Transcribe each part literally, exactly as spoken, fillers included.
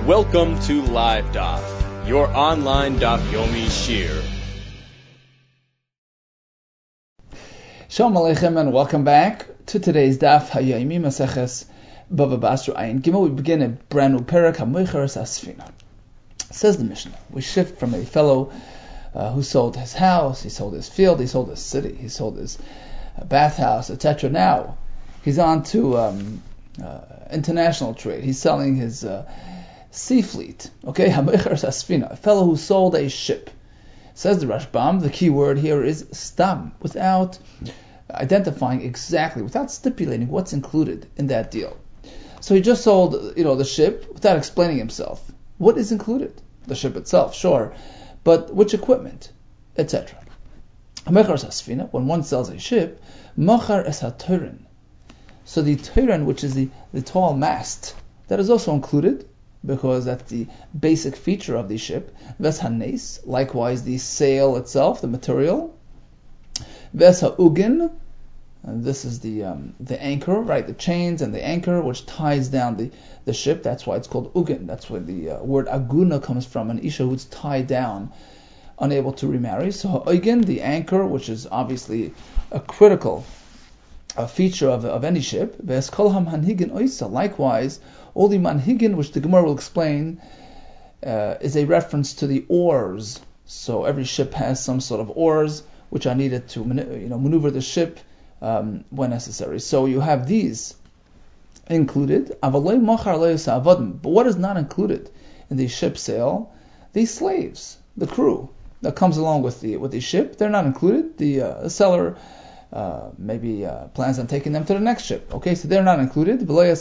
Welcome to Live Daf, your online Daf Yomi Shir. Shalom Aleichem and welcome back to today's Daf Hayomi Maseches Bava Basra Ayin Gimel. We begin a brand new parak HaMoicheres Asfina. Says the Mishnah, we shift from a fellow uh, who sold his house, he sold his field, he sold his city, he sold his uh, bathhouse, et cetera. Now he's on to um, uh, international trade. He's selling his uh, sea fleet. Okay, HaMoicheres Asfina, a fellow who sold a ship. Says the Rashbam, the key word here is stam, without identifying exactly, without stipulating what's included in that deal. So he just sold, you know, the ship without explaining himself. What is included? The ship itself, sure, but which equipment, et cetera. When one sells a ship, machar es ha-toren. So the toren, which is the, the tall mast, that is also included, because that's the basic feature of the ship. Ves ha-nes, likewise the sail itself, the material. Ves ha-ugin, and this is the um, the anchor, right? The chains and the anchor which ties down the, the ship. That's why it's called ugin. That's where the uh, word aguna comes from, an isha who's tied down, unable to remarry. So ha-ugin, the anchor, which is obviously a critical uh, feature of, of any ship. Ves kol ha-manhigin oisa, likewise, all the manhigin, which the Gemara will explain, uh, is a reference to the oars. So every ship has some sort of oars which are needed to you know maneuver the ship um, when necessary. So you have these included. But what is not included in the ship sale? These slaves, the crew that comes along with the with the ship, they're not included. The, uh, the seller uh, maybe uh, plans on taking them to the next ship. Okay, so they're not included.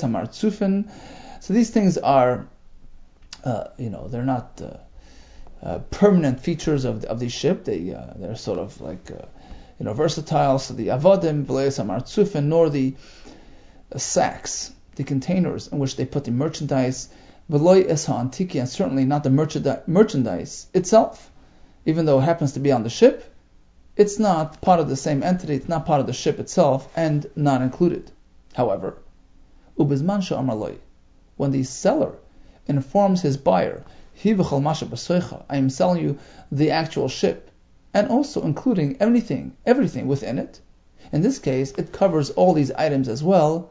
So these things are, uh, you know, they're not uh, uh, permanent features of the, of the ship. They uh, they're sort of like uh, you know versatile. So the avodim, v'leis hamartzufin, nor the uh, sacks, the containers in which they put the merchandise, v'loi es ha'antiki, and certainly not the merchandi- merchandise itself. Even though it happens to be on the ship, it's not part of the same entity. It's not part of the ship itself, and not included. However, ubizman she'amar loi, when the seller informs his buyer, I am selling you the actual ship, and also including everything, everything within it. In this case, it covers all these items as well.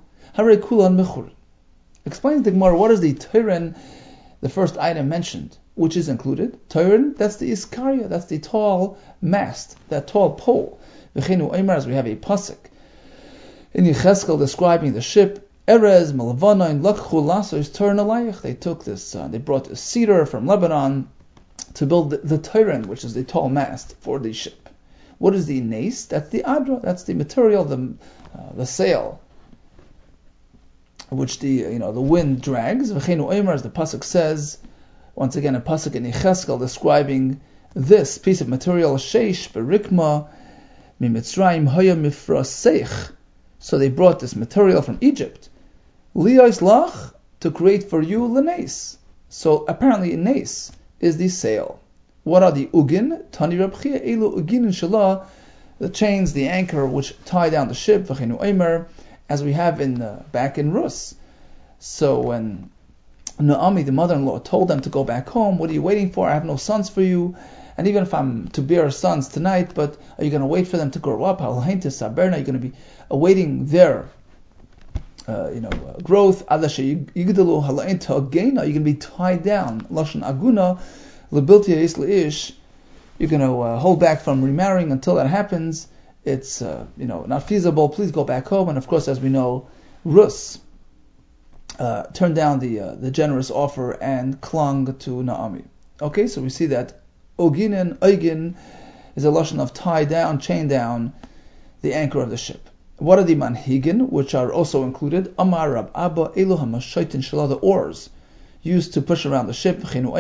Explains the Gemara, what is the toren, the first item mentioned, which is included? Toren, that's the iskaria, that's the tall mast, that tall pole. As we have a pasuk in Yecheskel describing the ship, Erez Malavanain Lakhu Lasos Turn Alayich. They took this, uh, they brought a cedar from Lebanon to build the, the Toren, which is the tall mast for the ship. What is the nes? That's the adra. That's the material, the uh, the sail, which the you know the wind drags. V'cheinu Omer, as the pasuk says, once again a pasuk in Yecheskel describing this piece of material. Sheish berikma mimitzrayim hoya mifraseich. So they brought this material from Egypt. Liyos lach, to create for you lenes. So apparently nes is the sail. What are the ugin? Tani Reb Chia elu ugin inshallah, the chains, the anchor which tie down the ship. V'chenu Eimer, as we have in uh, back in Rus. So when Naomi, the mother-in-law, told them to go back home, what are you waiting for? I have no sons for you. And even if I'm to bear sons tonight, but are you going to wait for them to grow up? Are you going to be awaiting their uh, you know, uh, growth? Are you going to be tied down? Lashon aguna, you're going to uh, hold back from remarrying until that happens. It's uh, you know not feasible. Please go back home. And of course, as we know, Rus uh, turned down the uh, the generous offer and clung to Naomi. Okay, so we see that Oginen, Oigin, is a lashon of tie down, chain down the anchor of the ship. What are the manhigin, which are also included? Amar Rab Abba Elu HaMashaitin Shalah, the oars used to push around the ship.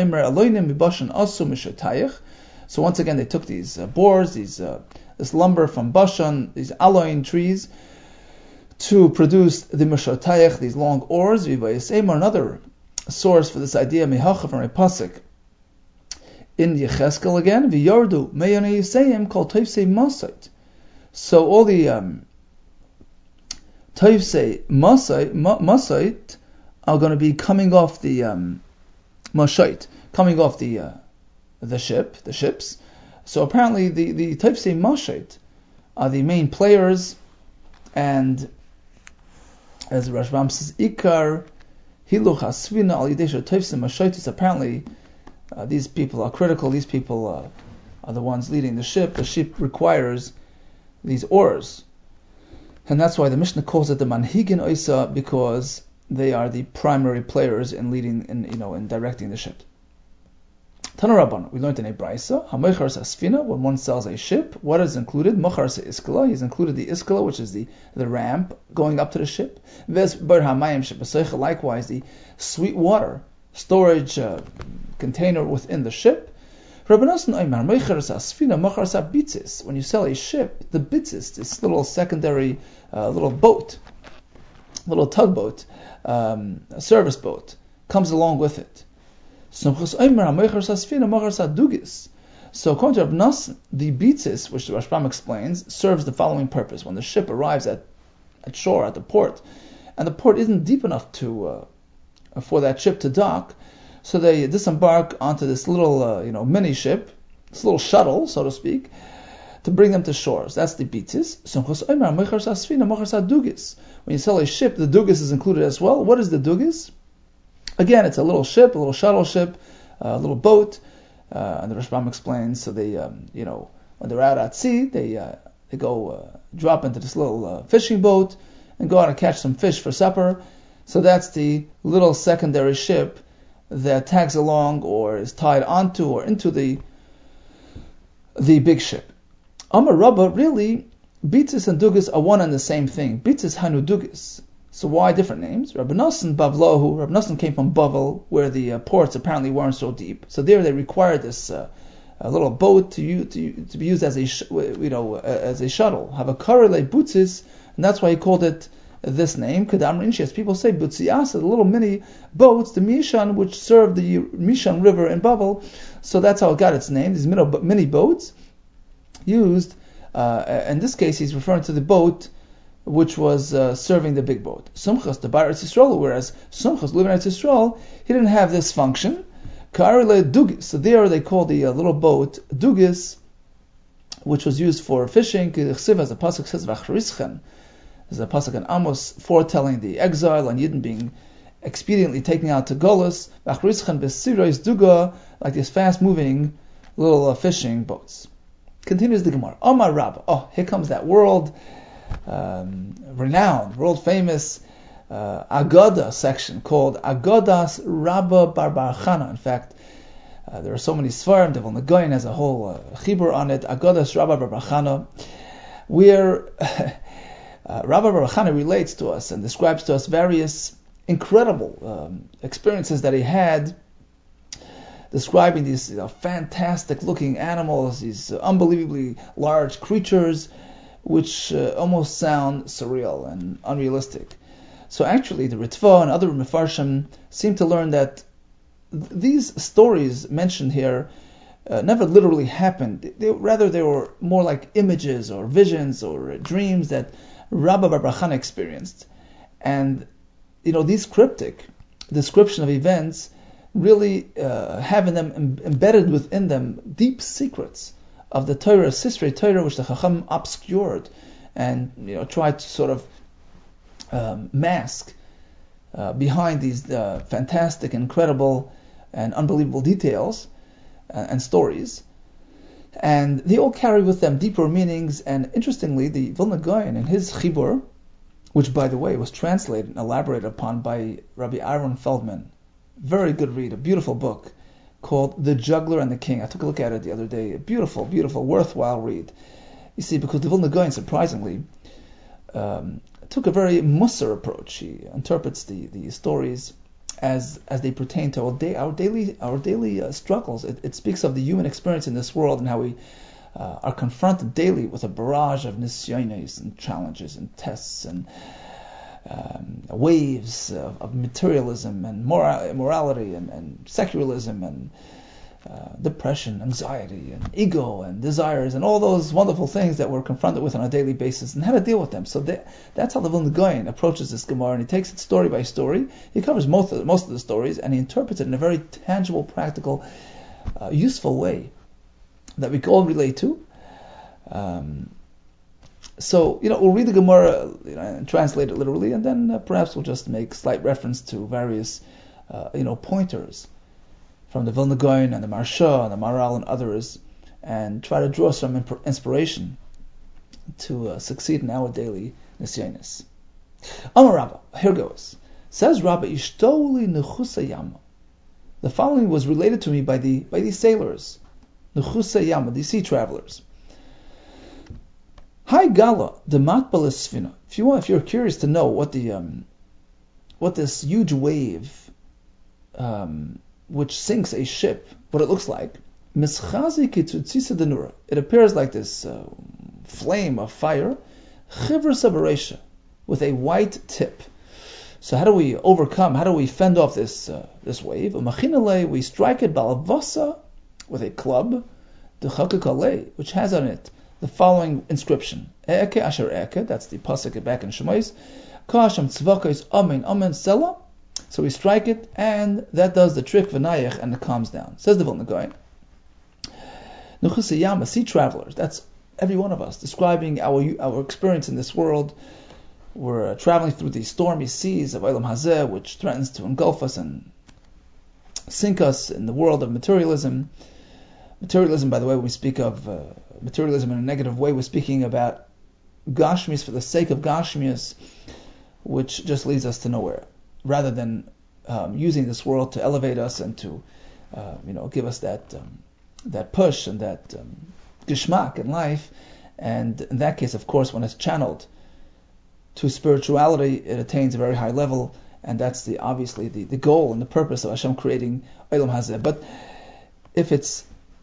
So once again, they took these uh, boards, these uh, this lumber from Bashan, these aloin trees, to produce the mishatayach, these long oars. Another source for this idea, mehacha, from a pasuk in Yecheskel again, v'yardu meyonei yisayim called toifsei masait. So all the um, toifsei masait are going to be coming off the um, mashait, coming off the uh, the ship, the ships. So apparently the the Toifsei mashait are the main players, and as Rashbam says, Ikar Hiluch Hasvina Al Yidesha Toifsei mashaitis. Apparently, uh, these people are critical. These people uh, are the ones leading the ship. The ship requires these oars, and that's why the Mishnah calls it the Manhigin Oisa, because they are the primary players in leading, in you know, in directing the ship. Tana Rabban, we learned in a Braisa, Hamoichar Sasfina, when one sells a ship, what is included? Mochar Iskala, he's included the Iskala, which is the, the ramp going up to the ship. Ves Bar Hamayim Shepaseicha, likewise the sweet water storage uh, container within the ship. When you sell a ship, the bitzis, this little secondary uh, little boat, little tugboat, um, a service boat, comes along with it. So according to Rab Nassan, the bitzis, which the Rashbam explains, serves the following purpose. When the ship arrives at, at shore, at the port, and the port isn't deep enough to uh, for that ship to dock, so they disembark onto this little, uh, you know, mini ship, this little shuttle, so to speak, to bring them to shores. That's the bitzis. When you sell a ship, the dugis is included as well. What is the dugis? Again, it's a little ship, a little shuttle ship, a little boat, uh, and the Rashbam explains. So they, um, you know, when they're out at sea, they uh, they go uh, drop into this little uh, fishing boat and go out and catch some fish for supper. So that's the little secondary ship that tags along or is tied onto or into the the big ship. Amar Rabba, really, bitzis and dugis are one and the same thing. Bitzis hanu dugis. So why different names? Rabbi Nassan Bavlahu. Rabbi Nassan came from Bavel, where the uh, ports apparently weren't so deep. So there they required this uh, a little boat to use, to, to be used as a sh- you know as a shuttle. Have a karele butzis, and that's why he called it this name. Kedam Rinshi, as people say, butziyasa, the little mini boats, the Mishan, which served the Mishan River in Bavel. So that's how it got its name. These mini boats used. Uh, in this case, he's referring to the boat which was uh, serving the big boat. Sumchas, the Bar Eretz Yisrael, whereas Sumchas, living in Eretz Yisrael, he didn't have this function. Karele dugis. So there they call the uh, little boat dugis, which was used for fishing. As the pasuk says, V'achrischen. There's a pasuk in Amos foretelling the exile and Yidden being expediently taken out to Golus. V'achrischen b'sirois duga, like these fast-moving little uh, fishing boats. Continues the Gemara. Omar Rabba. Oh, here comes that world um, renowned, world famous uh, Agada section called Agadas Rabba Bar Bar Chana. In fact, uh, there are so many Svarim. The Vilna Gaon has a whole uh, chibur on it. Agadas Rabba Bar Bar Chana, where uh, Rabba Bar Bar Chana relates to us and describes to us various incredible um, experiences that he had, describing these you know, fantastic-looking animals, these uh, unbelievably large creatures, which uh, almost sound surreal and unrealistic. So actually, the Ritva and other Mefarshim seem to learn that th- these stories mentioned here uh, never literally happened. They, rather, they were more like images or visions or uh, dreams that Rabba Bar Bar Chana experienced. And, you know, these cryptic description of events really uh, have in them em- embedded within them deep secrets of the Torah, Sisrei Torah, which the Chacham obscured and you know tried to sort of um, mask uh, behind these uh, fantastic, incredible, and unbelievable details uh, and stories. And they all carry with them deeper meanings. And interestingly, the Vilna Gaon in his Chibur, which by the way was translated and elaborated upon by Rabbi Aaron Feldman, very good read, a beautiful book called The Juggler and the King. I took a look at it the other day. A beautiful, beautiful, worthwhile read. You see, because the Vilna Gaon, surprisingly, um, took a very Musar approach. He interprets the, the stories as as they pertain to our, day, our daily our daily uh, struggles. It, it speaks of the human experience in this world and how we uh, are confronted daily with a barrage of nisyones and challenges and tests and Um, waves of, of materialism and mora- morality and, and secularism and uh, depression, anxiety, and ego, and desires, and all those wonderful things that we're confronted with on a daily basis, and how to deal with them. So that, that's how the Vilna Gaon approaches this Gemara, and he takes it story by story. He covers most of the, most of the stories, and he interprets it in a very tangible, practical, uh, useful way that we can all relate to. Um, so, you know, we'll read the Gemara, you know, and translate it literally, and then uh, perhaps we'll just make slight reference to various, uh, you know, pointers from the Vilna Gaon and the Maharsha and the Maharal and others, and try to draw some imp- inspiration to uh, succeed in our daily nisyonis. Amar Rabba, here goes. Says Rabba, Ishtoli nechusa yama. The following was related to me by the by these sailors, nechusa yama, the sea travelers. Hi Gala, the matbal esfina. If you want, if you're curious to know what the um, what this huge wave, um, which sinks a ship, what it looks like, mischazi kitzutzisa denura. It appears like this uh, flame of fire, chivra sabaresha, with a white tip. So how do we overcome? How do we fend off this uh, this wave? Umachinale, we strike it balavasa with a club, the chakakale, which has on it the following inscription: Eke asher eke. That's the pasuk back in Shemais. Kasham tzvakos amen amen sela. So we strike it, and that does the trick v'nayach, and it calms down. Says the Vilna Gaon. Nechusa yama, sea travelers. That's every one of us describing our our experience in this world. We're uh, traveling through the stormy seas of Olam Hazeh, which threatens to engulf us and sink us in the world of materialism. Materialism, by the way, when we speak of uh, materialism in a negative way, we're speaking about Gashmias for the sake of Gashmias, which just leads us to nowhere, rather than um, using this world to elevate us and to, uh, you know, give us that um, that push and that um, geschmack in life. And in that case, of course, when it's channeled to spirituality, it attains a very high level, and that's the obviously the, the goal and the purpose of Hashem creating Olam Hazeh. But if it's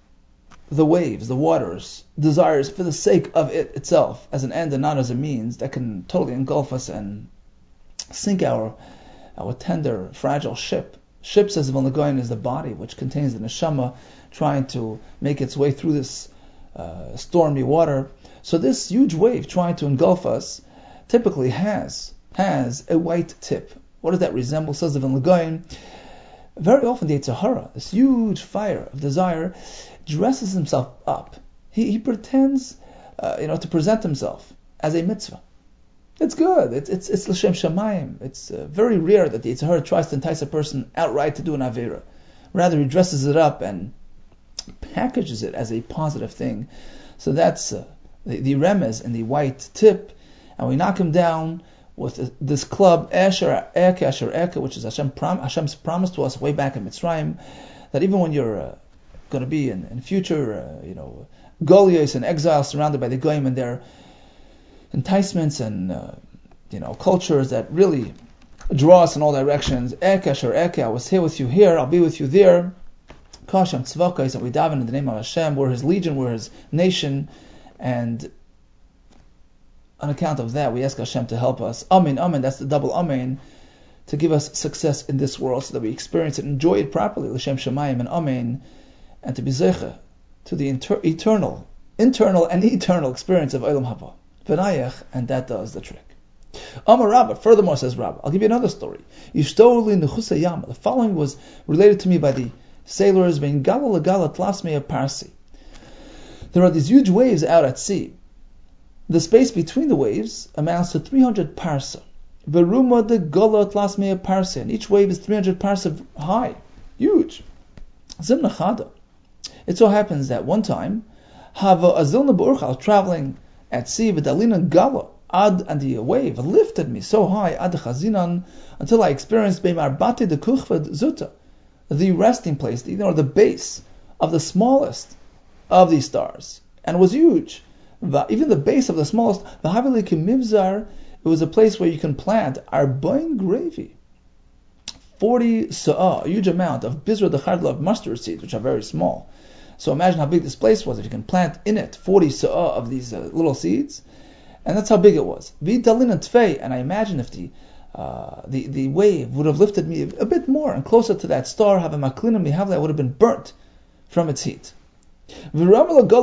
the waves, the waters, desires for the sake of it itself, as an end and not as a means, that can totally engulf us and sink our our tender, fragile ship. Ship, says the Vilna Gaon, is the body which contains the neshama trying to make its way through this uh, stormy water. So this huge wave trying to engulf us typically has has a white tip. What does that resemble? Says the Vilna Gaon. Very often the Yetzer Hara, this huge fire of desire, dresses himself up. He, he pretends, uh, you know, to present himself as a mitzvah. It's good. It's it's it's l'shem shamayim. It's uh, very rare that the Yetzer Hara tries to entice a person outright to do an avera. Rather, he dresses it up and packages it as a positive thing. So that's uh, the, the remez and the white tip, and we knock him down with this club, Esher Eke, Asher Eke, which is Hashem prom- Hashem's promise to us way back in Mitzrayim, that even when you're uh, going to be in, in future, uh, you know, Goliaths and exile, surrounded by the Goyim and their enticements and uh, you know cultures that really draw us in all directions. Eke, Asher Eke, I was here with you here, I'll be with you there. Kasham Tzvakos, and we daven in the name of Hashem. We're His legion, we're His nation, and on account of that, we ask Hashem to help us. Amen, amen. That's the double amen, to give us success in this world, so that we experience it, enjoy it properly. L'shem shamayim and amen, and to be zeicha to the inter- eternal, internal and eternal experience of Olam Haba, v'nayach, and that does the trick. Amar Rabba. Furthermore, says Rabba, I'll give you another story. Yishtoli nechusa yama. The following was related to me by the sailors. Bein gala legala tlasmei parsi. There are these huge waves out at sea. The space between the waves amounts to three hundred parsa. Veruma de gola tlasmei parsa, and each wave is three hundred parsa high, huge. Zimna chada. It so happens that one time, hava azilna b'urcha, traveling at sea, v'dalina gala ad, and the wave lifted me so high ad chazinan, until I experienced beimarbati de kuchvad zuta, the resting place, the, or the base of the smallest of these stars, and it was huge. Even the base of the smallest, it was a place where you can plant arbain gravy, forty sa'ah, a huge amount of bizra dechardla, of mustard seeds, which are very small. So imagine how big this place was if you can plant in it forty sa'ah of these uh, little seeds, and that's how big it was. And I imagine if the uh, the the wave would have lifted me a bit more and closer to that star, I would have been burnt from its heat. And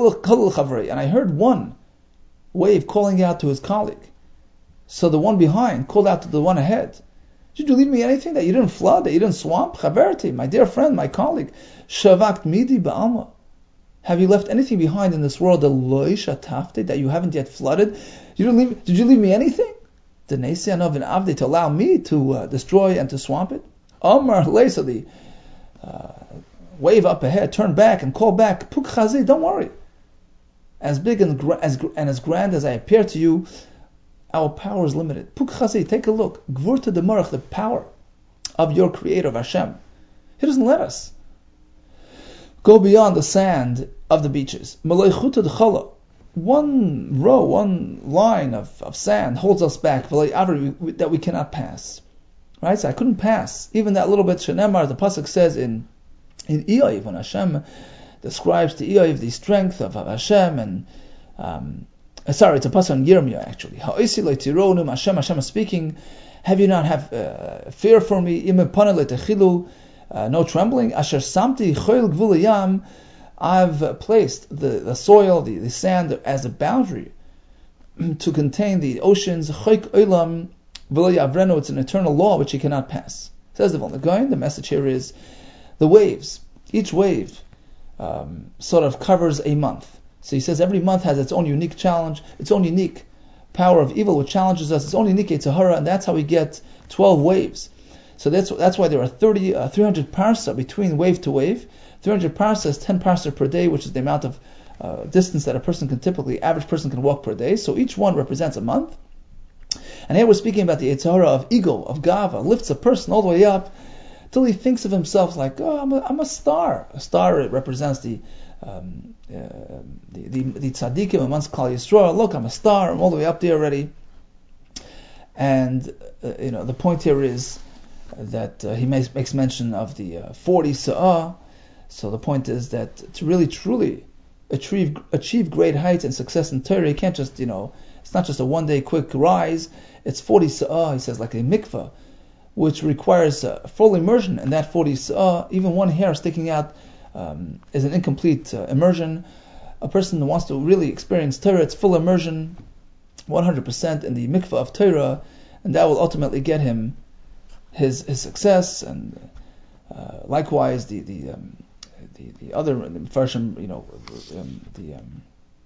I heard one wave calling out to his colleague. So the one behind called out to the one ahead. Did you leave me anything that you didn't flood, that you didn't swamp? Chaverti, my dear friend, my colleague. Shavakt midi ba'alma. Have you left anything behind in this world that you haven't yet flooded? You didn't leave, did you leave me anything? To allow me to uh, destroy and to swamp it? Amar so the uh, wave up ahead, turn back and call back. Puk chazi, don't worry. As big and, gra- as, and as grand as I appear to you, our power is limited. Puk chazi, take a look. Gvurta de marach, the power of your creator, of Hashem. He doesn't let us go beyond the sand of the beaches. Malaychuta de chala. One row, one line of, of sand holds us back that we cannot pass. Right? So I couldn't pass. Even that little bit, Shenemar, the Pasuk says in, in Eiv, when Hashem describes to Eiv the strength of, of Hashem, and um, sorry, it's a Pasuk on Yirmiyah actually. Ha'isi le'tironum, Hashem, Hashem is speaking, have you not have uh, fear for me? Ime pana le'techilu, no trembling. Asher samti choil gvul yam, I've placed the, the soil, the, the sand, as a boundary to contain the oceans. Choik olam v'lo yavrenu, it's an eternal law which you cannot pass. Says the Vilna Gaon. The message here is the waves. Each wave um, sort of covers a month. So he says every month has its own unique challenge, its own unique power of evil which challenges us, its own unique Yetzer Hara, and that's how we get twelve waves. So that's that's why there are thirty, uh, three hundred parsa between wave to wave. three hundred parsa is ten parsa per day, which is the amount of uh, distance that a person can typically, average person can walk per day. So each one represents a month. And here we're speaking about the Yetzer Hara of ego, of gava, lifts a person all the way up till he thinks of himself like, oh, I'm a, I'm a star. A star represents the um, uh, the, the, the tzaddikim amongst Klal Yisrael. Look, I'm a star. I'm all the way up there already. And uh, you know, the point here is that uh, he makes, makes mention of the uh, forty sa'ah. So the point is that to really truly achieve achieve great heights and success in Torah, you can't just, you know, it's not just a one day quick rise. It's forty sa'ah, he says, like a mikveh, which requires uh, full immersion. And that forty sa'ah, even one hair sticking out um, is an incomplete uh, immersion. A person who wants to really experience Torah, it's full immersion, one hundred percent in the mikveh of Torah, and that will ultimately get him his his success. And uh, likewise, the the um, the, the other version, you know, um, the um,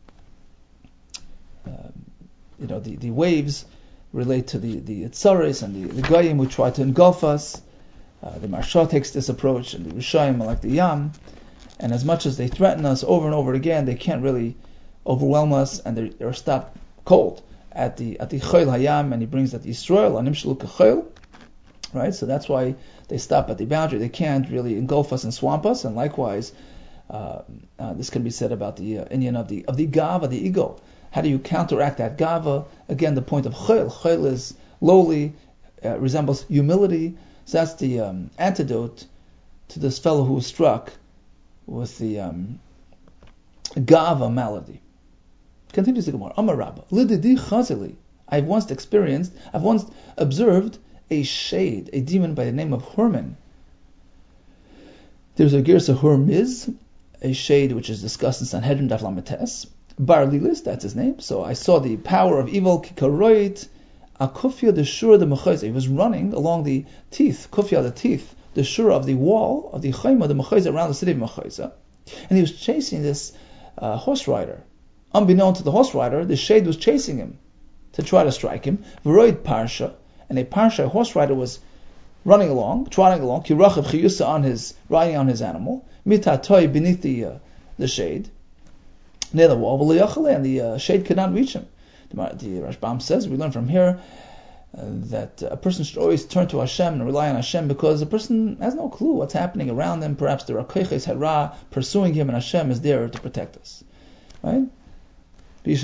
uh, you know the, the waves relate to the the Tzaris and the, the Goyim who try to engulf us. Uh, the Marsha takes this approach, and the Rishayim are like the Yam. And as much as they threaten us over and over again, they can't really overwhelm us, and they're, they're stopped cold at the at the Chayil Hayam, and he brings that Yisrael Anim Shalu K'Chayil, right? So that's why they stop at the boundary. They can't really engulf us and swamp us. And likewise, uh, uh, this can be said about the uh, Indian of the of the Gava, the ego. How do you counteract that Gava? Again, the point of Chayil. Chayil is lowly, uh, resembles humility. So that's the um, antidote to this fellow who was struck with the um, Gava malady. Continues the Gemara. Amar Rabba, Lididi Chazili. I've once experienced, I've once observed a shade, a demon by the name of Herman. There's a Girsa Hermiz, a shade which is discussed in Sanhedrin Daf Lametes. Bar Lilis, that's his name. So I saw the power of evil, Kikaroit, Akufia the Shura the Mechayza. He was running along the teeth, Kufia the teeth, the Shura of the wall of the Chayma, the Mechayza, around the city of Mechayza. And he was chasing this uh, horse rider. Unbeknown to the horse rider, the shade was chasing him to try to strike him. V'roid Parsha, and a Parsha, a horse rider, was running along, trotting along, Kirachav Chiyusa on his, riding on his animal, Mitatoi beneath the uh, the shade, near the wall, and the uh, shade could not reach him. The, the Rashbam says, we learn from here uh, that a person should always turn to Hashem and rely on Hashem, because a person has no clue what's happening around them. Perhaps there are Koiches Hara pursuing him, and Hashem is there to protect us. Right? Okay,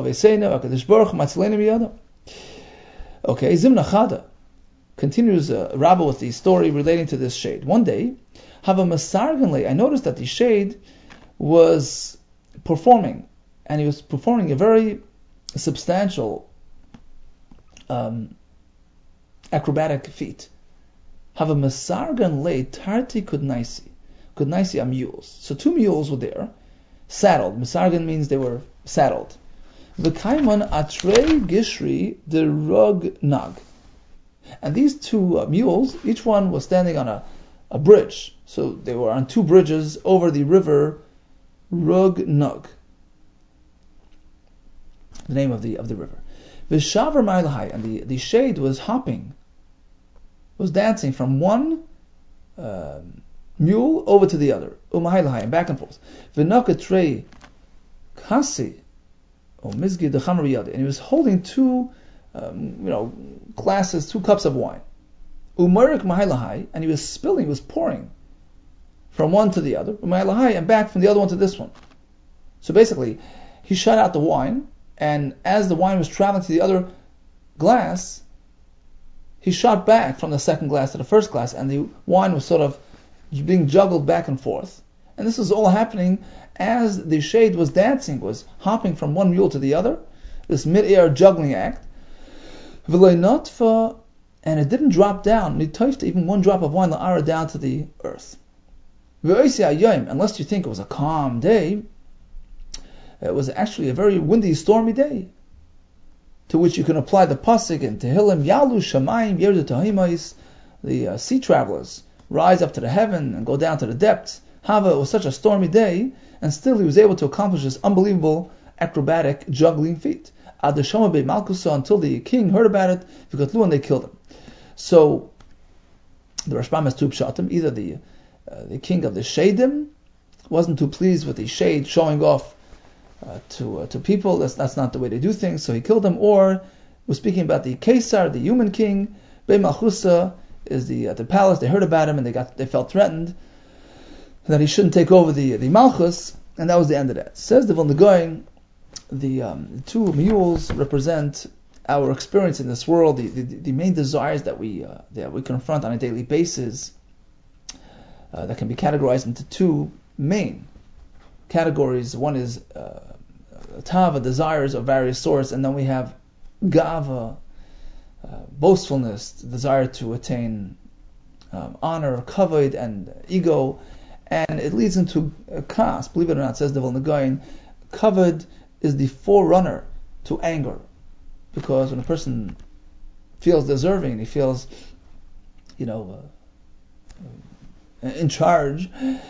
Zimna Chada continues uh, Rabba with the story relating to this shade. One day, Hava Masarganle, I noticed that the shade was performing, and he was performing a very substantial um, acrobatic feat. Hava Masarganle Tarti Kudnaisi. Kudnaisia mules. So two mules were there, saddled. Misargan means they were saddled. V'kaiman atrei gishri de rug nag. And these two uh, mules, each one was standing on a, a bridge. So they were on two bridges over the river Rug Nug, the name of the of the river. Vishavar Mailahai, and the, the shade was hopping, was dancing from one uh, mule over to the other, Umailahai, and back and forth. Vinakatrei Kasi, or Mizgi the Chamariyad, and he was holding two, um, you know, glasses, two cups of wine. Umarik Mailahai, and he was spilling, he was pouring from one to the other, Umailahai, and back from the other one to this one. So basically, he shut out the wine, and as the wine was traveling to the other glass, he shot back from the second glass to the first glass, and the wine was sort of being juggled back and forth. And this was all happening as the shade was dancing, was hopping from one mule to the other, this mid-air juggling act. And it didn't drop down, even one drop of wine la'ara down to the earth. Unless you think it was a calm day, it was actually a very windy, stormy day, to which you can apply the pasuk in Tehillim, Yalu Shamayim Yerdu Tahimais, the uh, sea travelers rise up to the heaven and go down to the depths. Hava, it was such a stormy day, and still he was able to accomplish this unbelievable acrobatic juggling feat. Adeshama be Malkusa, until the king heard about it, and they killed him. So the Rashbam has two pshatim. Either the uh, the king of the Shadim wasn't too pleased with the shade showing off uh, to uh, to people. That's that's not the way they do things. So he killed him. Or we're speaking about the Caesar, the human king. Be Malchusa is the uh, the palace. They heard about him and they got they felt threatened that he shouldn't take over the the Malchus, and that was the end of that. Says the Vilna Gaon, the, um, the two mules represent our experience in this world, the, the, the main desires that we uh, that we confront on a daily basis, uh, that can be categorized into two main categories. One is uh, tava, desires of various sorts, and then we have gava, uh, boastfulness, desire to attain um, honor, kavod, and ego, and it leads into uh, kas. Believe it or not, says the Vilna Gaon, kavod is the forerunner to anger. Because when a person feels deserving, he feels, you know, uh, in charge.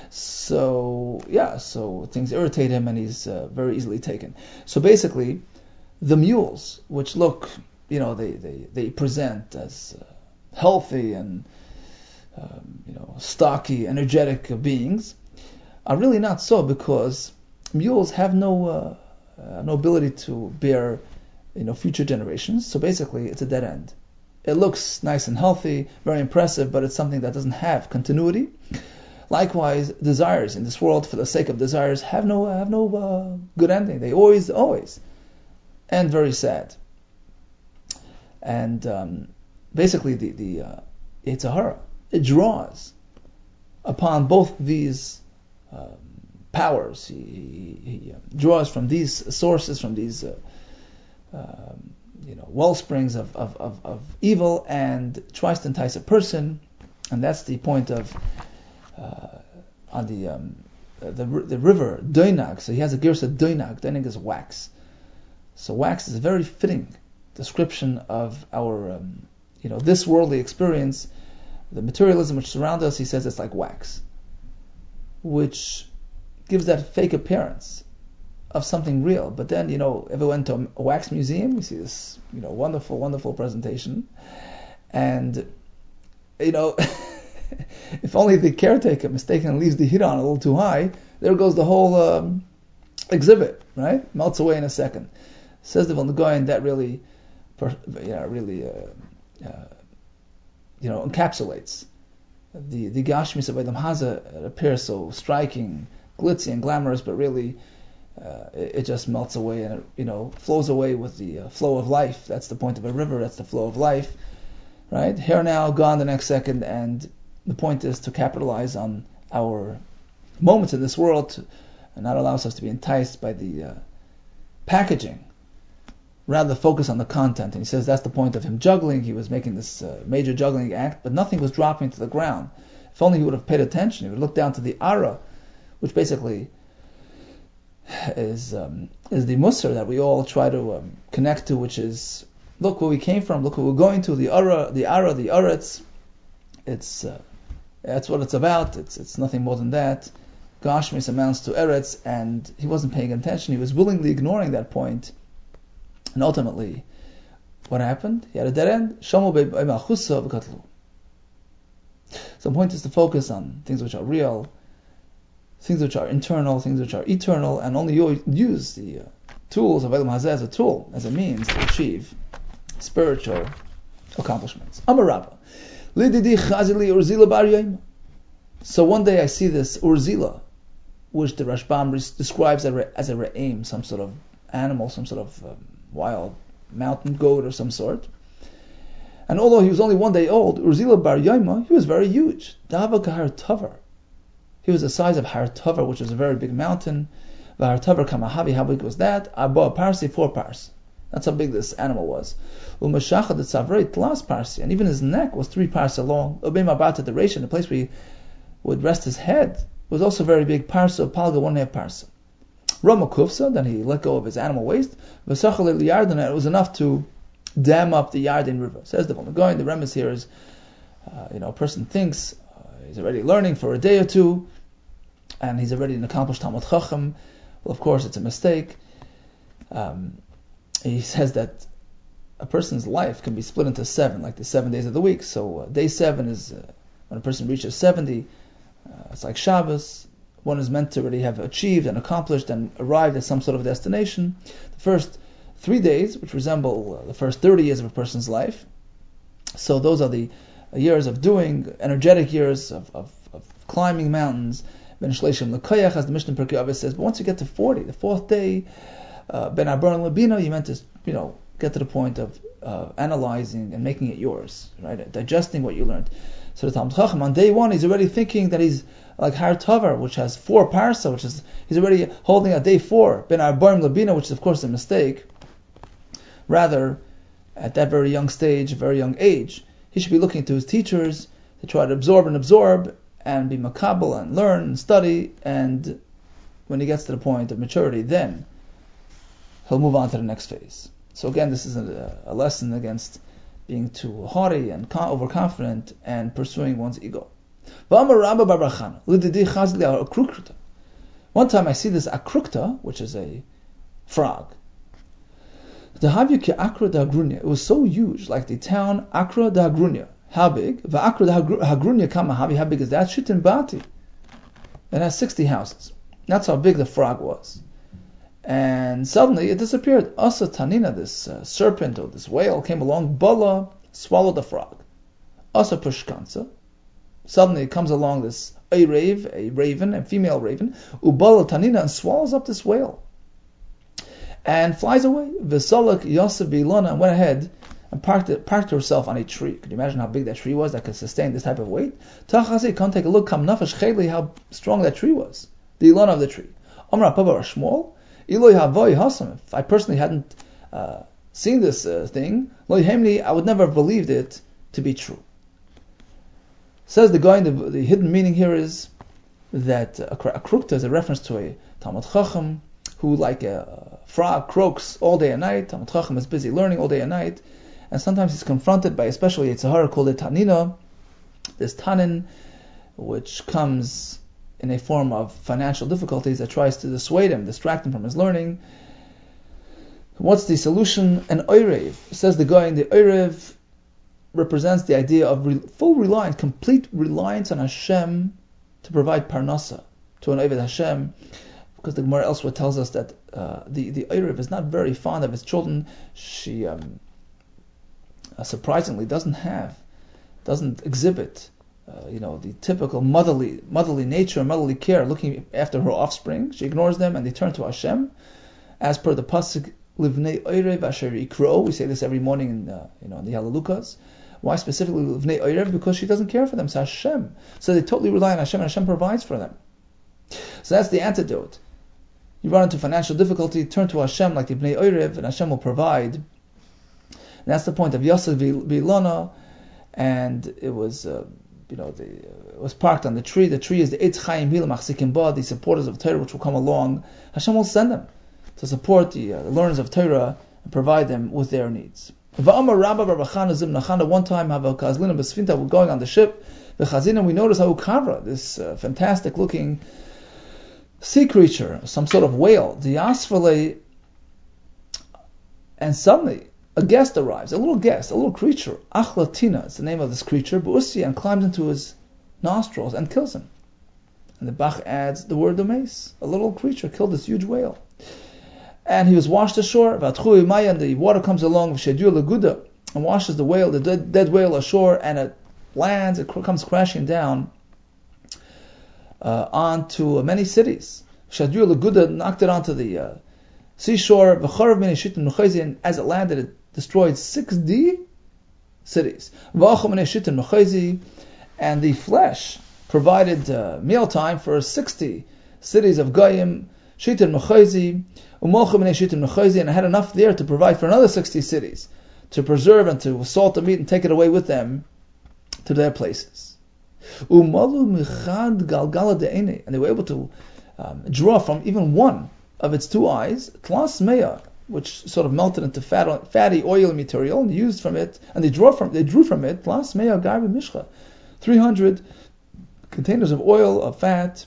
So yeah, so things irritate him, and he's uh, very easily taken. So basically, the mules, which look, you know, they they, they present as uh, healthy and um, you know stocky, energetic beings, are really not so, because mules have no uh, uh, no ability to bear, you know, future generations. So basically, it's a dead end. It looks nice and healthy, very impressive, but it's something that doesn't have continuity. Likewise, desires in this world, for the sake of desires, have no have no uh, good ending. They always, always end very sad. And um, basically, the the uh, Yetzer Hara, it draws upon both these uh, powers. He, he, he draws from these sources, from these. Uh, Um, you know, well springs of, of, of, of evil, and tries to entice a person, and that's the point of uh, on the um, the the river Doinag. So he has a girsa Doinag. Doinag is wax. So wax is a very fitting description of our um, you know this worldly experience, the materialism which surrounds us. He says it's like wax, which gives that fake appearance of something real. But then, you know, if we went to a wax museum, you see this, you know, wonderful, wonderful presentation, and, you know, if only the caretaker mistakenly leaves the heat on a little too high, there goes the whole um, exhibit, right? Melts away in a second. Says the Vilna Gaon, that really, yeah, really, uh, uh, you know, encapsulates the the Gashmis of Olam Haza. It appears so striking, glitzy, and glamorous, but really, Uh, it, it just melts away, and it, you know, flows away with the uh, flow of life. That's the point of a river. That's the flow of life, right? Here now, gone the next second, and the point is to capitalize on our moments in this world, to, and not allow us to be enticed by the uh, packaging. Rather, focus on the content. And he says that's the point of him juggling. He was making this uh, major juggling act, but nothing was dropping to the ground. If only he would have paid attention, he would look down to the Ara, which basically is um, is the Musar that we all try to um, connect to, which is, look where we came from, look where we're going to, the Ara, the Ara, the Aretz. It's uh, that's what it's about. It's it's nothing more than that. Gashmis amounts to Eretz, and he wasn't paying attention. He was willingly ignoring that point, and ultimately, what happened? He had a dead end. Shamu be'malchusa v'katlu. So the point is to focus on things which are real, things which are internal, things which are eternal, and only use the uh, tools of Elam Hazeh as a tool, as a means to achieve spiritual accomplishments. Amar Rabba, Lididi chazili urzila bar yoima. So one day I see this urzila, which the Rashbam describes as a re'im, some sort of animal, some sort of um, wild mountain goat or some sort. And although he was only one day old, Urzila bar yoima, he was very huge. Dava kahar tavar. He was the size of Har Tavar, which is a very big mountain. Har Tavar kamahavi, how big was that? Abba parsi, four pars. That's how big this animal was. Umashachad tzavray tlas parsi, and even his neck was three pars long. Obey mabat duration, the place where he would rest his head was also very big. Parsa palga, one and a half parsa. Rama kufsa, then he let go of his animal waste. V'sachal yarden, and it was enough to dam up the Yarden River. Says the Volna. The premise here is, uh, you know, a person thinks uh, he's already learning for a day or two, and he's already an accomplished Talmud Chacham. Well, of course, it's a mistake. Um, he says that a person's life can be split into seven, like the seven days of the week. So uh, day seven is uh, when a person reaches seventy. Uh, it's like Shabbos. One is meant to already have achieved and accomplished and arrived at some sort of destination. The first three days, which resemble uh, the first thirty years of a person's life. So those are the uh, years of doing, energetic years of, of, of climbing mountains. Ben Shleishim L'Koyach, as the Mishnah Pirkei Avos says. But once you get to forty, the fourth day, uh, Ben Abar and Labino, you meant to, you know, get to the point of uh, analyzing and making it yours, right? Digesting what you learned. So the Talmud Chacham, on day one, he's already thinking that he's like Har Tavar, which has four parsa, which is, he's already holding at day four, Ben Abar and Labino, which is of course a mistake. Rather, at that very young stage, very young age, he should be looking to his teachers to try to absorb and absorb and be makabel and learn and study, and when he gets to the point of maturity, then he'll move on to the next phase. So again, this is a, a lesson against being too haughty and con- overconfident and pursuing one's ego. One time I see this akrukta, which is a frog. It was so huge, like the town Akra da Agrunya. How big? Akra da Agrunya kama habi. How big is that? Shitin bati. It has sixty houses. That's how big the frog was. And suddenly it disappeared. Asa Tanina, this uh, serpent or this whale, came along. Bala swallowed the frog. Asa Pushkansa. Suddenly it comes along this a rave, a raven, a female raven. Ubala Tanina, and swallows up this whale. And flies away. Vesalak Yosef Bilona went ahead and parked, it, parked herself on a tree. Could you imagine how big that tree was that could sustain this type of weight? Tachazi, come take a look. Kam nafash chayli, how strong that tree was. The Ilona of the tree. Amra Papa Shmuel. Iloi Havoy Hasam. If I personally hadn't uh, seen this uh, thing, Loi Hemni, I would never have believed it to be true. Says the guy, the, the hidden meaning here is that uh, a krukta is a reference to a Talmud Chacham who, like a frog, croaks all day and night. Talmud Chacham is busy learning all day and night, and sometimes he's confronted by especially a Tzahara called a Tanina, this Tanin, which comes in a form of financial difficulties that tries to dissuade him, distract him from his learning. What's the solution? An Oirev. Says the guy in the Oirev represents the idea of re- full reliance, complete reliance on Hashem to provide parnasa to an Oived Hashem. Because the Gemara elsewhere tells us that uh, the the Oirev is not very fond of his children. She um, uh, surprisingly doesn't have, doesn't exhibit, uh, you know, the typical motherly motherly nature, motherly care, looking after her offspring. She ignores them and they turn to Hashem, as per the pasuk Livnei Oirev Asher Yikro. We say this every morning in uh, you know in the Halalukas. Why specifically Livnei Oirev? Because she doesn't care for them. It's Hashem. So they totally rely on Hashem, and Hashem provides for them. So that's the antidote. You run into financial difficulty, turn to Hashem like the Bnei Oirev, and Hashem will provide. And that's the point of Yosef Bilona, and it was uh, you know, the, uh, was parked on the tree. The tree is the Eitz Chaim Hila Machzikim Ba, the supporters of Torah, which will come along. Hashem will send them to support the, uh, the learners of Torah and provide them with their needs. Va'amar Rabba Bar Bachana Zim Nachana, one time, Havel Kazlina Besfinta, we're going on the ship. The Chazina, we notice how Kavra, this uh, fantastic looking sea creature, some sort of whale, the Asfale, and suddenly a guest arrives, a little guest, a little creature, Achlatina, it's the name of this creature, Bu'usi, and climbs into his nostrils and kills him. And the Bach adds the word Domes, a little creature killed this huge whale. And he was washed ashore, Vatchui Maya, and the water comes along, V'shedur Laguda, and washes the whale, the dead, dead whale ashore, and it lands, it comes crashing down uh, onto uh, many cities. V'shedur Laguda knocked it onto the uh, seashore, and as it landed, it destroyed sixty cities. And the flesh provided uh, mealtime for sixty cities of Goyim, Shitin Mechazi, and had enough there to provide for another sixty cities, to preserve and to salt the meat and take it away with them to their places. And they were able to um, draw from even one of its two eyes, tlas meya, which sort of melted into fat, fatty oil material, and used from it, and they drew from they drew from it tlas meya garbi mishcha, three hundred containers of oil of fat.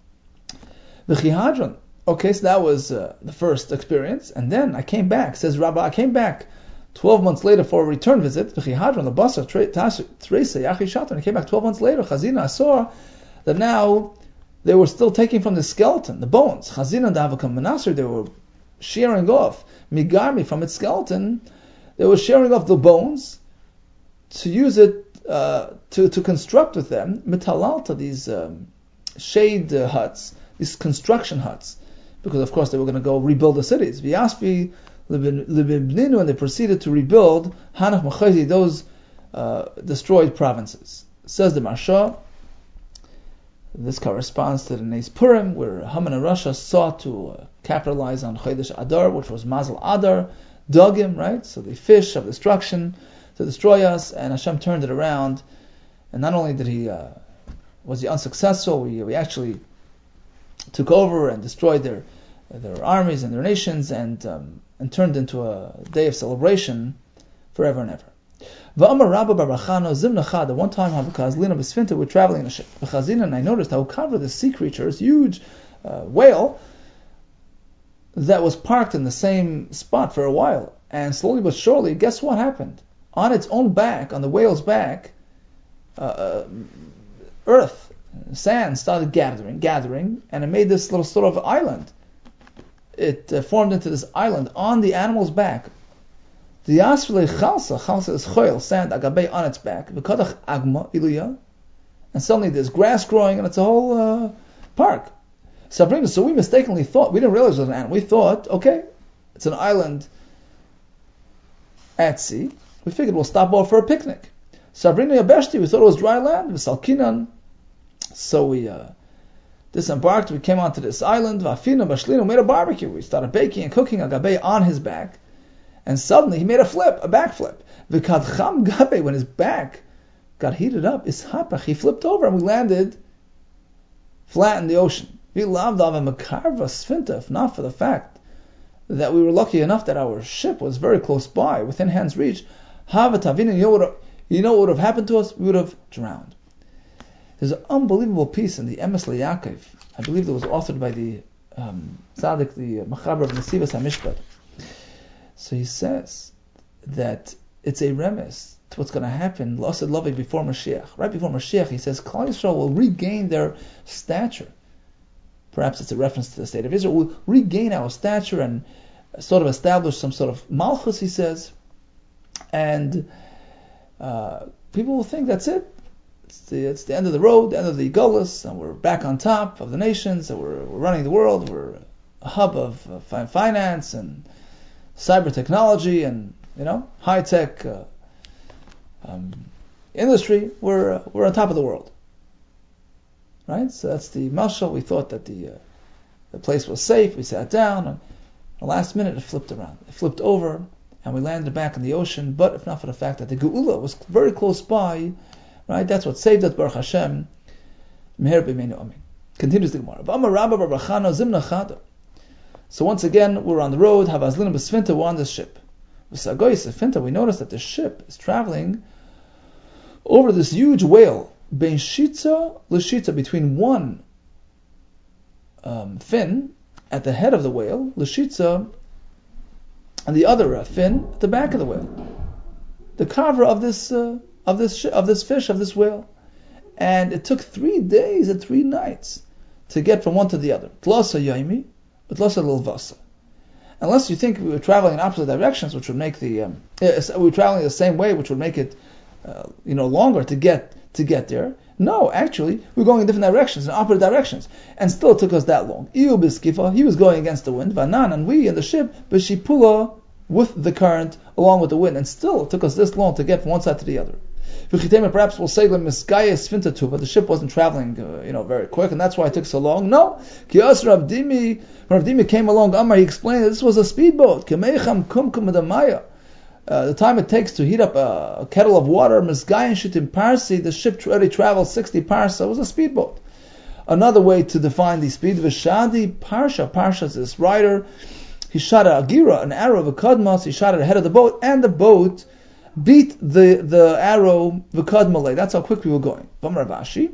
The chihadron. Okay, so that was uh, the first experience, and then I came back. Says Rabbi, I came back twelve months later for a return visit. The chihadron, the basar, trese yachi shatan. I came back twelve months later. Chazina, I saw that now they were still taking from the skeleton, the bones. Chazina davakam menasir, they were shearing off migarmi from its skeleton. They were shearing off the bones to use it uh, to to construct with them metalalta, these um, shade uh, huts, these construction huts, because of course they were going to go rebuild the cities. V'yaspi libninu, and they proceeded to rebuild hanach machazi, those uh, destroyed provinces. Says the Marsha. This corresponds to the Nes Purim, where Haman and Russia sought to uh, capitalize on Chodesh Adar, which was Mazel Adar, Dogim, right? So the fish of destruction to destroy us, and Hashem turned it around. And not only did he uh, was he unsuccessful, we we actually took over and destroyed their their armies and their nations, and um, and turned into a day of celebration forever and ever. V'amar Rabba Bar Bachana Zimnacha, the one time Havukazlina Besfinta, we're traveling in a ship. V'chazina, and I noticed how covered the sea creature, this huge uh, whale, that was parked in the same spot for a while. And slowly but surely, guess what happened? On its own back, on the whale's back, uh, uh, earth, sand started gathering, gathering, and it made this little sort of island. It uh, formed into this island on the animal's back. The Yasfle Chalsa, Chalsa is choil, sand, agabe on its back, V'kadach agma iluya, and suddenly there's grass growing, and it's a whole uh, park. Sabrina, so we mistakenly thought, we didn't realize it was an animal, we thought, okay, it's an island at sea, we figured we'll stop off for a picnic. Sabrina Yabeshti, we thought it was dry land, V'salkinan, so we uh, disembarked, we came onto this island, V'afina Bashlina, made a barbecue, we started baking and cooking agabe on his back. And suddenly he made a flip, a backflip. V'kadcham gabe, when his back got heated up, ishapach, he flipped over and we landed flat in the ocean. We loved av makarva sfinta, if not for the fact that we were lucky enough that our ship was very close by, within hand's reach. Havatavina, you know what you know what would have happened to us? We would have drowned. There's an unbelievable piece in the Emes LeYaakov. I believe that was authored by the um, Tzaddik, the Machaber of Nesivas HaMishpat. So he says that it's a remes to what's going to happen, L'asad Lovik, before Mashiach. Right before Mashiach, he says, Klal Yisrael will regain their stature. Perhaps it's a reference to the state of Israel. We'll regain our stature and sort of establish some sort of malchus, he says. And uh, people will think that's it. It's the, it's the end of the road, the end of the Gullus, and we're back on top of the nations, and we're, we're running the world, we're a hub of uh, finance and cyber technology and, you know, high tech uh, um, industry. We're uh, we're on top of the world, right? So that's the mashal. We thought that the uh, the place was safe. We sat down, and the last minute it flipped around. It flipped over, and we landed back in the ocean. But if not for the fact that the Geula was very close by, Right? That's what saved us, Baruch Hashem. Meher b'meinu amin. Continues the Gemara. V'amar Rabba bar Chana zimna chada. So once again, we're on the road. Havazlina b'sfinta, we're on the ship. V'sagoy sefinta, we notice that the ship is traveling over this huge whale. Bein shitza l'shitza, between one um, fin at the head of the whale, l'shitza, and the other uh, fin at the back of the whale. The carver of this uh, of this sh- of this fish, of this whale, and it took three days and three nights to get from one to the other. Tlasa yaimi, but tlasa lilvasa. Unless you think we were traveling in opposite directions, which would make the um, we were traveling the same way, which would make it uh, you know longer to get to get there. No, actually, we're going in different directions, in opposite directions, and still it took us that long. Iu biskifa, he was going against the wind. Vanan, and we in the ship, b'shipula, with the current, along with the wind, and still it took us this long to get from one side to the other. Perhaps we'll say the ship wasn't traveling, uh, you know, very quick, and that's why it took so long. No, Kios Rav Dimi, Rav Dimi came along. Amar, he explained that this was a speedboat. Uh, the time it takes to heat up a, a kettle of water, Misgayin Shitim Parsi, the ship already traveled sixty parsa. It was a speedboat. Another way to define the speed, Vishadi Parsha. Parsha is this rider. He shot a agira, an arrow of a kadmas. He shot it ahead of the boat, and the boat beat the the arrow v'kadmalei. That's how quick we were going. V'amar Rashi,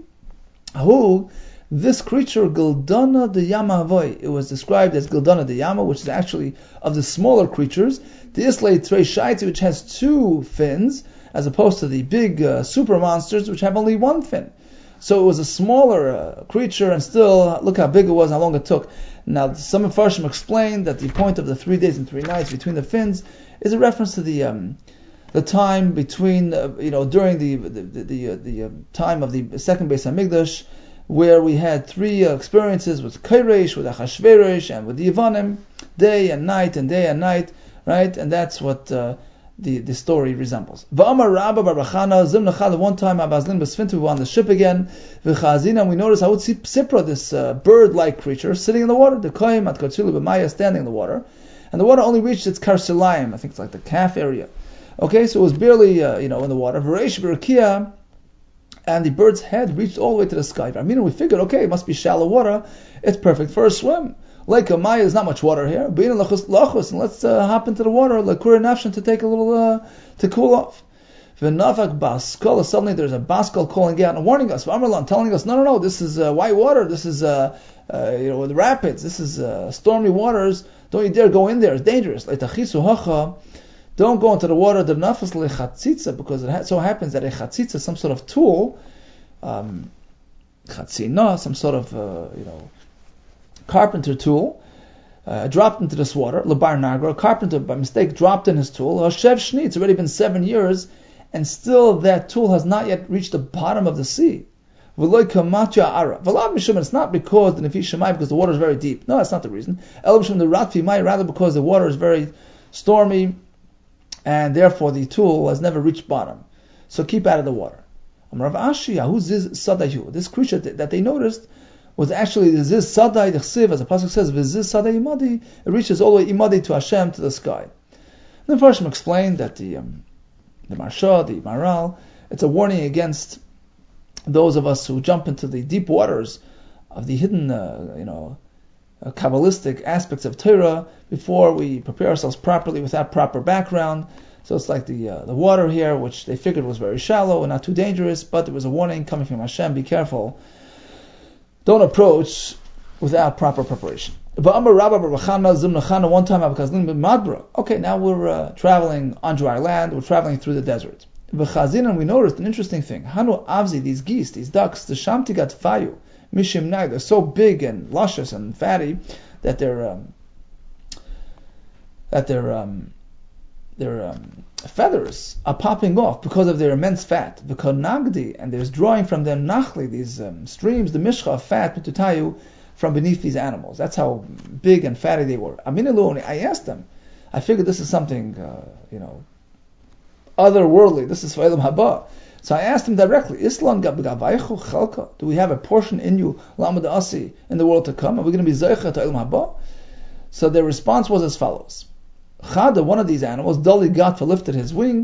who this creature Gildana de Yama Havoy. It was described as Gildana de Yama, which is actually of the smaller creatures. The Islay Trei Shaiti, which has two fins, as opposed to the big uh, super monsters, which have only one fin. So it was a smaller uh, creature, and still, look how big it was, how long it took. Now, some of Farshim explained that the point of the three days and three nights between the fins is a reference to the um, the time between, uh, you know, during the the the, the, uh, the uh, time of the second Beis Hamikdash, where we had three uh, experiences with Kairesh, with Achashverosh, and with the Yevanim, day and night and day and night, right? And that's what uh, the the story resembles. V'amar Rabba bar Chana zimna chada. One time, Abazlin b'sfinta, we were on the ship again. V'chazina, we noticed Hawut Sipra, this uh, bird-like creature, sitting in the water. The koyim at katsulu b'maya, standing in the water, and the water only reached its karsilayim. I think it's like the calf area. Okay, so it was barely, uh, you know, in the water. V'reish b'rakia, and the bird's head reached all the way to the sky. I mean, we figured, okay, it must be shallow water. It's perfect for a swim. Lake Maya, there's not much water here. Bein lachus lachus, and let's uh, hop into the water. Lakur nafshan, to take a little uh, to cool off. V'nafak baskal. Suddenly there's a baskal calling out and warning us. V'amarlan, telling us, no, no, no, this is uh, white water. This is uh, uh, you know the rapids. This is uh, stormy waters. Don't you dare go in there. It's dangerous. Leitachisu hacha. Don't go into the water. The nafas lechatzitza, because it ha- so happens that a chatzitza, some sort of tool, um, chatzina, some sort of uh, you know. carpenter tool, uh, dropped into this water. Labar Nagra, a carpenter by mistake dropped in his tool. Hashev Shni, it's already been seven years, and still that tool has not yet reached the bottom of the sea. V'loy kamatya ara. V'lav mishum, it's not because the Nefi Shemai, because the water is very deep. No, that's not the reason. El mishum the ratfi mai, rather because the water is very stormy, and therefore the tool has never reached bottom. So keep out of the water. Rav Ashi, who's this sadayu? This creature that they noticed was actually the Ziz Sadai, the Chsiv, as the Pasuk says, Ziz Sadai Imadi, it reaches all the way Imadi to Hashem, to the sky. Then Farshim explained that the um, the Marsha, the Maral, it's a warning against those of us who jump into the deep waters of the hidden, uh, you know, uh, Kabbalistic aspects of Torah before we prepare ourselves properly without proper background. So it's like the uh, the water here, which they figured was very shallow and not too dangerous, but there was a warning coming from Hashem, be careful. Don't approach without proper preparation. One time, okay, now we're uh, traveling on dry land, we're traveling through the desert. And we noticed an interesting thing. Hanu avzi, these geese, these ducks, the shamtigat fayu, mishim nag, they're so big and luscious and fatty that they're um, that their um, their um, feathers are popping off because of their immense fat. The konagdi, and there's drawing from them nachli, these um, streams, the mishcha of fat, mitutayu, from beneath these animals. That's how big and fatty they were. Aminiluni, I asked them, I figured this is something, uh, you know, otherworldly. This is Fa'ilam Haba. So I asked him directly, Islam gabgavaychu chalka? Do we have a portion in you, lamad asi, in the world to come? Are we going to be zeicha to Ilam Haba? So their response was as follows. Chada, one of these animals, dully got lifted his wing,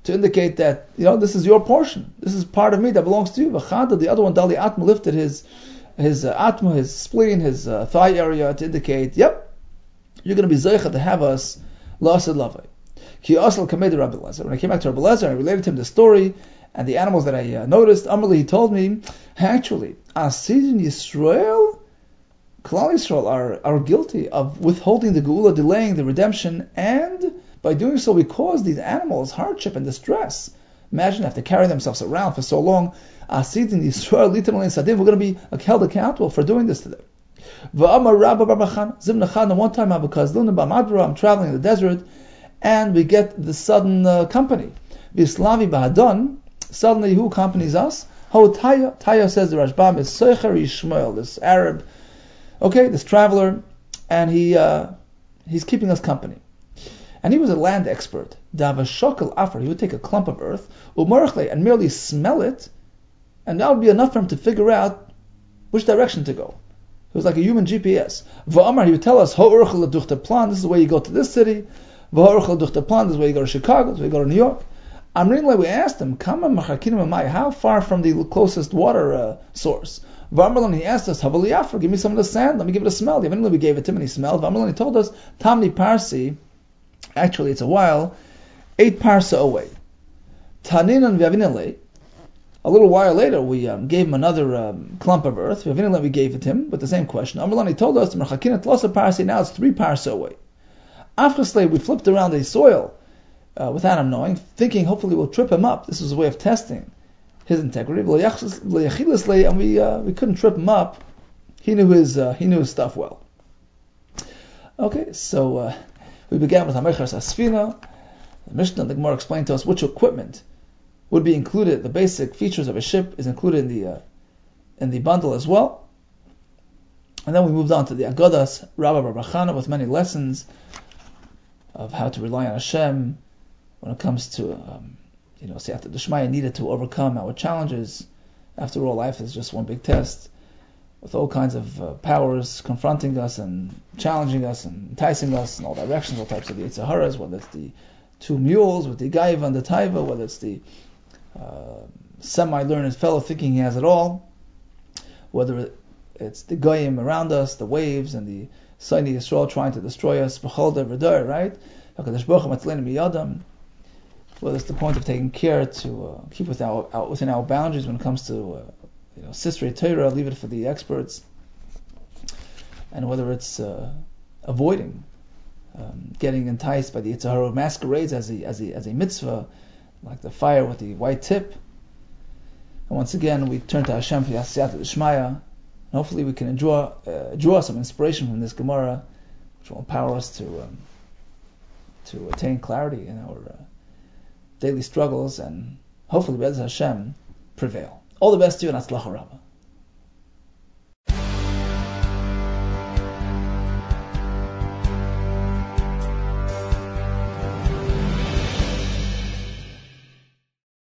to indicate that, you know, this is your portion. This is part of me that belongs to you. V'chada, the other one, Dali Atma, lifted his his uh, Atma, his spleen, his uh, thigh area to indicate, yep, you're going to be Zeicha to have us, La'asad Lavai. Ki Asal Kamei Rabbi Lezer. When I came back to Rabbi Lezer, I related to him the story and the animals that I uh, noticed. Amrli, he told me, actually, Asidin Yisrael, Klal Yisrael are, are guilty of withholding the Geula, delaying the redemption, and by doing so, we cause these animals hardship and distress. Imagine they have to carry themselves around for so long. Asidin Yisrael, Litan Sadim, we're going to be held accountable for doing this to them. V'amar Rabba Barbachan, Zimnachan, one time I'm traveling in the desert, and we get the sudden uh, company. V'islavi Bahadon, suddenly who accompanies us? Ho Taya. Taya, says the Rashbam, is Soicher Yishmael, this Arab, okay, this traveler, and he uh, he's keeping us company. And he was a land expert. Dava Shokal Afar, he would take a clump of earth, Umarachle, and merely smell it, and that would be enough for him to figure out which direction to go. It was like a human G P S. Va'amar, he would tell us, Ho Urchel Duchte Plan, this is the way you go to this city. Va'ho Urchel Duchte Plan, this is the way you go to Chicago, this is the way you go to New York. Amrinle, we asked him, Kama Machakinim Amai, how far from the closest water uh, source? Va'amarlan, he asked us, Havali Afar, give me some of the sand, let me give it a smell. Yavinle, we gave it to him and he smelled. Va'amarlan, he told us, Tamni Parsi, actually it's a while, eight parsa away. Taninan V'avinle, a little while later, we um, gave him another um, clump of earth. We gave it to him with the same question. Amrlan, he told us, now it's three parsa away. After we flipped around the soil uh, without him knowing, thinking hopefully we'll trip him up. This was a way of testing his integrity. And we uh, we couldn't trip him up. He knew his uh, he knew his stuff well. Okay, so uh, we began with Hamechas Asfina. The Mishnah, the Gemara explained to us which equipment would be included. The basic features of a ship is included in the uh, in the bundle as well. And then we moved on to the Agodas Rabba Barbachana with many lessons of how to rely on Hashem when it comes to um, you know, Siyata D'Shmaya needed to overcome our challenges. After all, life is just one big test with all kinds of uh, powers confronting us and challenging us and enticing us in all directions, all types of the Yetzer Haras, whether it's the two mules with the Gaiva and the Taiva, whether it's the Uh, semi-learned fellow thinking he has it all, whether it's the goyim around us, the waves, and the Saini Yisrael trying to destroy us, right? Whether it's the point of taking care to uh, keep within our, our, within our boundaries when it comes to uh, you know, Sisrei Torah, leave it for the experts, and whether it's uh, avoiding um, getting enticed by the Yetzer Hara masquerades as a, as a, as a mitzvah, like the fire with the white tip. And once again, we turn to Hashem for Siyata D'Shmaya, and hopefully we can draw uh, draw some inspiration from this Gemara, which will empower us to um, to attain clarity in our uh, daily struggles, and hopefully, B'ez Hashem, prevail. All the best to you, and Atzlacha Rabbah.